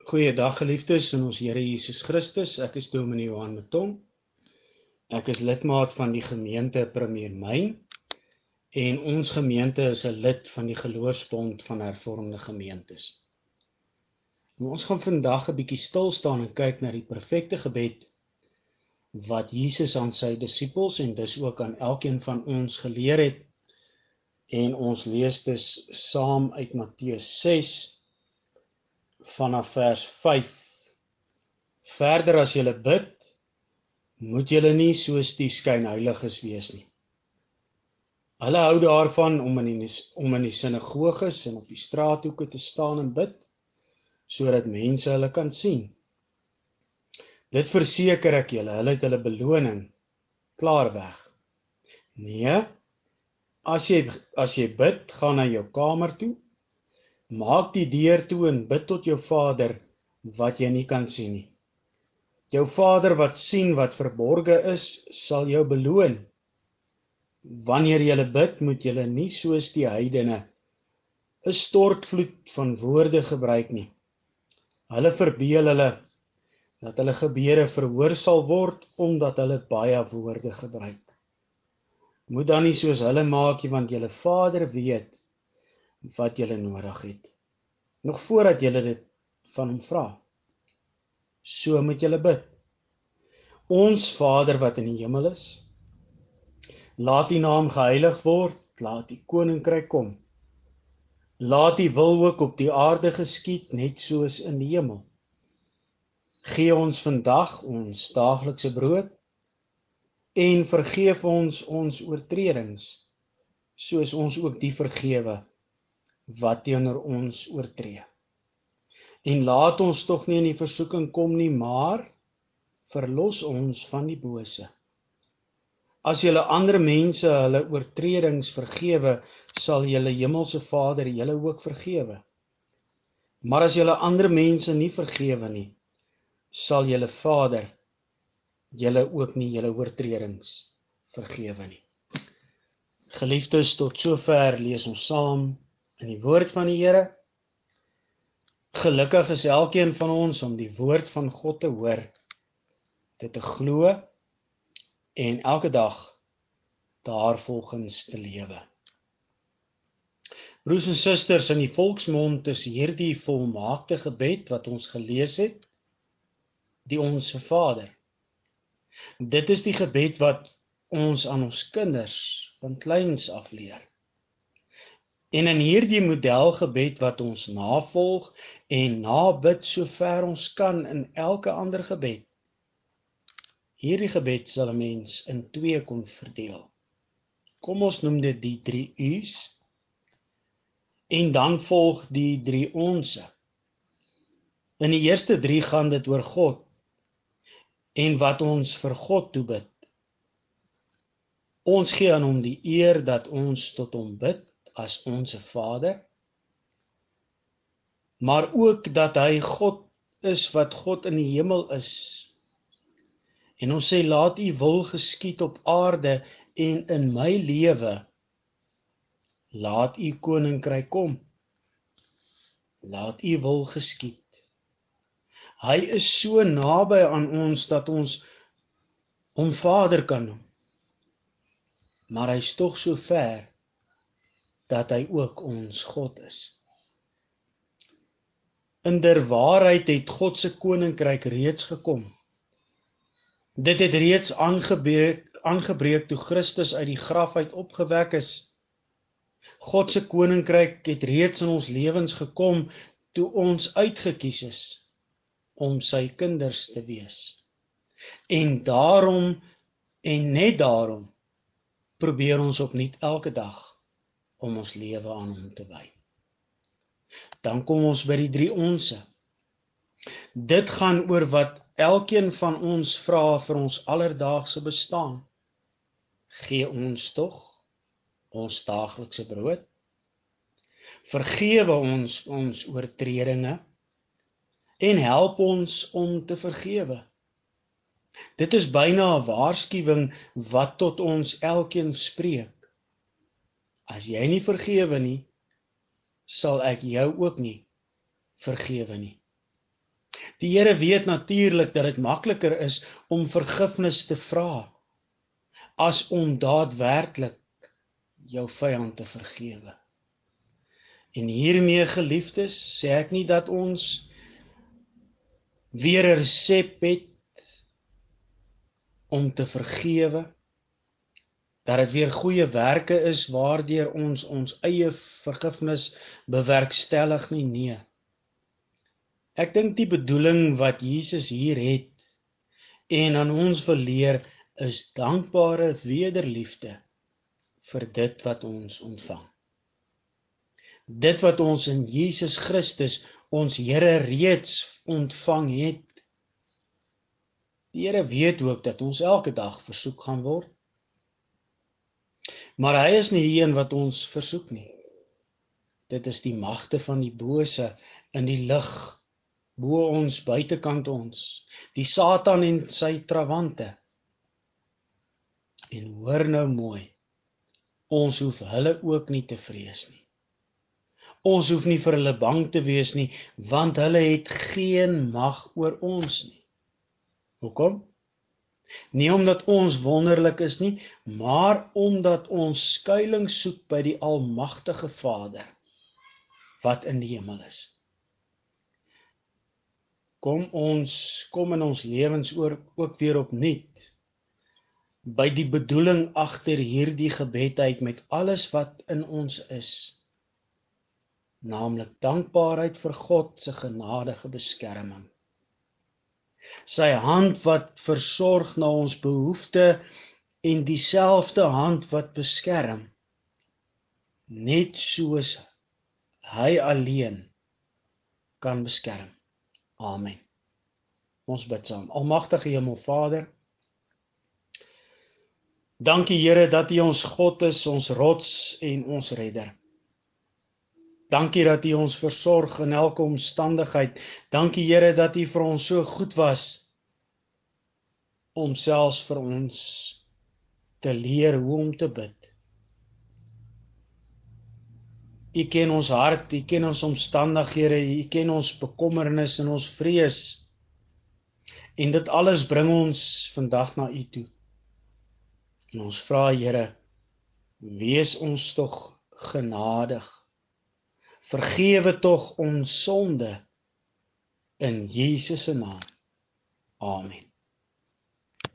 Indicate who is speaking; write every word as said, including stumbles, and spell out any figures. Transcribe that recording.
Speaker 1: Goeiedag geliefdes in ons Here Jesus Christus. Ek is Dominee Johan Metong. Ek is lidmaat van die gemeente Premier Myn en ons gemeente is 'n lid van die Geloofsbond van Hervormde Gemeentes. En ons gaan vandag 'n bietjie stil staan en kyk na die perfekte gebed wat Jesus aan sy disippels en dus ook aan elkeen van ons geleer het. En ons lees dus saam uit Matteus ses vanaf vers vyf. Verder as julle bid, moet julle nie soos die skynheiliges wees nie. Hulle hou daarvan om in die, om in die sinagoges en op die straathoeke te staan en bid, sodat mense hulle kan sien. Dit verseker ek julle, hulle het hulle beloning klaar weg. Nee, as jy, as jy bid, gaan na jou kamer toe, maak die deur toe en bid tot jou Vader wat jy nie kan sien nie. Jou Vader wat sien wat verborge is, sal jou beloon. Wanneer jy bid, moet jy nie soos die heidene 'n stortvloed van woorde gebruik nie. Hulle verbeel hulle dat hulle gebede verhoor sal word, omdat hulle baie woorde gebruik. Moet dan nie soos hulle maak nie, want julle Vader weet wat julle nodig het, nog voordat julle dit van hom vra. So moet julle bid. Ons Vader wat in die hemel is, laat die naam geheilig word, laat die koninkryk kom. Laat die wil ook op die aarde geskied, net soos in die hemel. Gee ons vandag ons daaglikse brood, en vergeef ons ons oortredings, soos ons ook die vergewe, wat teenoor ons oortree. En laat ons tog nie in die versoeking kom nie, maar verlos ons van die bose. As julle ander mense hulle oortredings vergewe, sal julle hemelse Vader julle ook vergewe. Maar as julle ander mense nie vergewe nie, sal julle Vader julle ook nie julle oortredings vergewe nie. Geliefdes, tot sover lees ons saam in die woord van die Here. Gelukkig is elkeen van ons om die woord van God te hoor, dit te glo en elke dag daarvolgens te lewe. Broers en susters, in die volksmond is hierdie volmaakte gebed wat ons gelees het, die Onse Vader. Dit is die gebed wat ons aan ons kinders van kleins af leer. En in hierdie modelgebed wat ons navolg en nabid so ver ons kan in elke ander gebed, hierdie gebed sal 'n mens in twee kon verdeel. Kom ons noem dit die drie U's, en dan volg die drie Onse. In die eerste drie gaan dit oor God, en wat ons vir God toebid. Ons gee aan hom die eer dat ons tot hom bid, as onse Vader, maar ook dat hy God is wat God in die hemel is. En ons sê, laat u wil geskied op aarde en in my lewe, laat u koninkryk kom. Laat u wil geskied. Hy is so naby aan ons dat ons hom Vader kan noem. Maar hy is tog so ver dat hy ook ons God is. In der waarheid het God se koninkryk reeds gekom. Dit het reeds aangebreek, aangebreek toe Christus uit die graf uit opgewek is. God se koninkryk het reeds in ons lewens gekom toe ons uitgekies is om sy kinders te wees. En daarom, en net daarom, probeer ons opnuut elke dag om ons lewe aan hom te wy. Dan kom ons by die drie Onse. Dit gaan oor wat elkeen van ons vra vir ons alledaagse bestaan. Gee ons tog ons daaglikse brood. Vergewe ons ons oortredinge en help ons om te vergewe. Dit is byna 'n waarskuwing wat tot ons elkeen spreek. As jy nie vergewe nie, sal ek jou ook nie vergewe nie. Die Here weet natuurlik dat dit makliker is om vergifnis te vra, as om daadwerklik jou vyand te vergewe. En hiermee, geliefdes, sê ek nie dat ons weer 'n resep het om te vergewe, dat dit weer goeie werke is waardeur ons ons eie vergifnis bewerkstellig nie, nee. Ek dink die bedoeling wat Jesus hier het en aan ons wil leer is dankbare wederliefde vir dit wat ons ontvang. Dit wat ons in Jesus Christus, ons Here, reeds ontvang het. Die Here weet ook dat ons elke dag versoek gaan word. Maar hy is nie die een wat ons versoek nie. Dit is die magte van die bose in die lig, bo ons, buitekant ons, die Satan en sy trawante. En hoor nou mooi, ons hoef hulle ook nie te vrees nie. Ons hoef nie vir hulle bang te wees nie, want hulle het geen mag oor ons nie. Hoekom? Nie omdat ons wonderlik is nie, maar omdat ons skuiling soek by die Almagtige Vader, wat in die hemel is. Kom ons, kom in ons lewens ook weer opnuut, by die bedoeling agter hierdie gebed uit met alles wat in ons is, naamlik dankbaarheid vir God se genadige beskerming. Sy hand wat versorg na ons behoefte en dieselfde hand wat beskerm, net soos hy alleen kan beskerm. Amen. Ons bid saam. Almagtige Hemelvader, dankie Here dat U ons God is, ons rots en ons redder. Dankie dat U ons versorg in elke omstandigheid. Dankie Here dat U vir ons so goed was, om selfs vir ons te leer hoe om te bid. U ken ons hart, U ken ons omstandighede, U ken ons bekommernis en ons vrees. En dit alles bring ons vandag na U toe. En ons vra Here, wees ons tog genadig. Vergewe tog ons sonde in Jesus se naam. Amen.